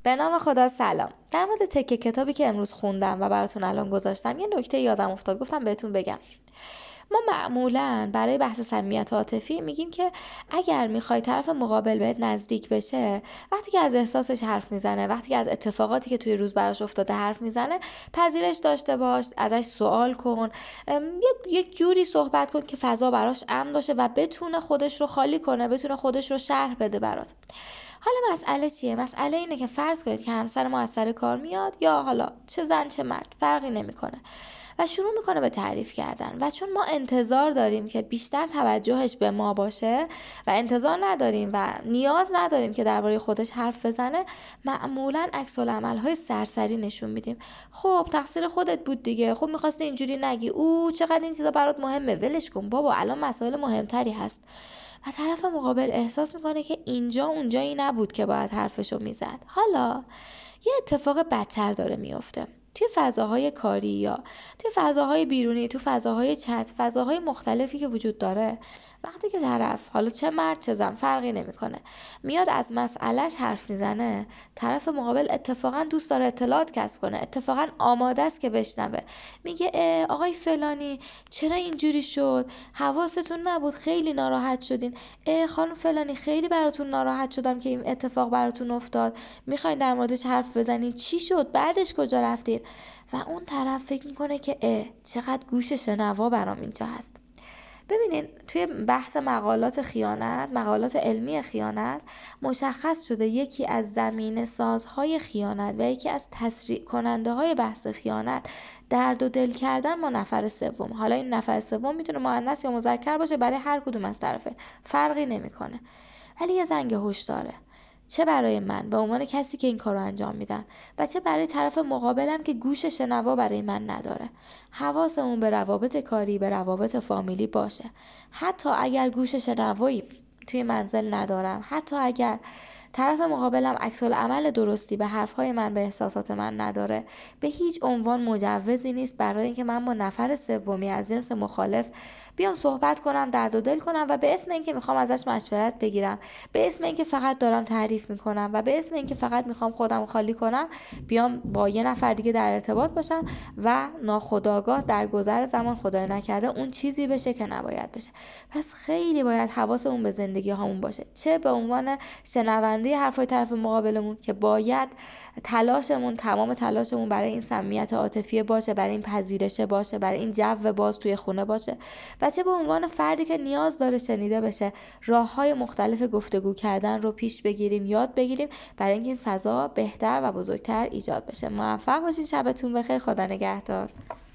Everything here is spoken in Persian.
به نام خدا. سلام. در مورد تکه کتابی که امروز خوندم و براتون الان گذاشتم یه نکته یادم افتاد، گفتم بهتون بگم. ما معمولاً برای بحث صمیمیت عاطفی میگیم که اگر میخوای طرف مقابل بهت نزدیک بشه، وقتی که از احساسش حرف میزنه، وقتی که از اتفاقاتی که توی روز براش افتاده حرف میزنه، پذیرش داشته باش، ازش سوال کن، یک جوری صحبت کن که فضا براش امن باشه و بتونه خودش رو خالی کنه، بتونه خودش رو شرح بده برات. حالا مسئله چیه؟ مسئله اینه که فرض کنید که همسر ما از سر کار میاد، یا حالا چه زن چه مرد فرقی نمیکنه، و شروع میکنه به تعریف کردن، و چون ما انتظار داریم که بیشتر توجهش به ما باشه و انتظار نداریم و نیاز نداریم که درباره خودش حرف بزنه، معمولا عکس العمل‌های سرسری نشون میدیم. خب تقصیر خودت بود دیگه، خب می‌خواستی اینجوری نگی، چقدر این چیزا برات مهمه، ولش کن بابا، الان مسائل مهمتری هست. و طرف مقابل احساس میکنه که اینجا اونجایی نبود که باید حرفشو میزد. حالا یه اتفاق بدتر داره میفته توی فضاهای کاری یا توی فضاهای بیرونی، توی فضاهای چت، فضاهای مختلفی که وجود داره. وقتی که طرف، حالا چه مرد چه زن فرقی نمیکنه، میاد از مسئلهش حرف میزنه، طرف مقابل اتفاقا دوست داره اطلاعات کسب کنه، اتفاقا آماده است که بشنوه. میگه آقای فلانی چرا اینجوری شد؟ حواستون نبود؟ خیلی ناراحت شدین؟ خانم فلانی خیلی براتون ناراحت شدم که این اتفاق براتون افتاد، میخواین در موردش حرف بزنین؟ چی شد؟ بعدش کجا رفتین؟ و اون طرف فکر میکنه که چقدر گوش شنوا برام اینجا هست. ببینین توی بحث مقالات خیانت، مقالات علمی خیانت، مشخص شده یکی از زمینه سازهای خیانت و یکی از تسریع کننده های بحث خیانت درد و دل کردن با نفر سوم. حالا این نفر سوم میتونه مؤنث یا مذکر باشه، برای هر کدوم از طرفین فرقی نمیکنه. ولی یه زنگ هشداره، چه برای من به عنوان کسی که این کارو انجام میدم و چه برای طرف مقابلم که گوش شنوا برای من نداره. حواسمون به روابط کاری، به روابط فامیلی باشه. حتی اگر گوش شنوایی توی منزل ندارم، حتی اگر طرف مقابلم عکس العمل درستی به حرفهای من، به احساسات من نداره، به هیچ عنوان مجوزی نیست برای اینکه من با نفر سومی از جنس مخالف بیام صحبت کنم، درد و دل کنم و به اسم اینکه میخوام ازش مشورت بگیرم، به اسم اینکه فقط دارم تعریف میکنم و به اسم اینکه فقط میخوام خودم خالی کنم، بیام با یه نفر دیگه در ارتباط باشم و ناخودآگاه در گذر زمان، خدای نکرده، اون چیزی بشه که نباید بشه. پس خیلی باید حواسمون به زندگی هامون باشه، چه به عنوان شنونده حرفای طرف مقابلمون که باید تمام تلاشمون برای این صمیمیت عاطفی باشه، برای این پذیرش باشه، برای این جو باز توی خونه باشه، و چه به عنوان فردی که نیاز داره شنیده بشه، راه‌های مختلف گفتگو کردن رو پیش بگیریم، یاد بگیریم، برای اینکه این فضا بهتر و بزرگتر ایجاد بشه. موفق باشین، شبتون بخیر، خدا نگهدار.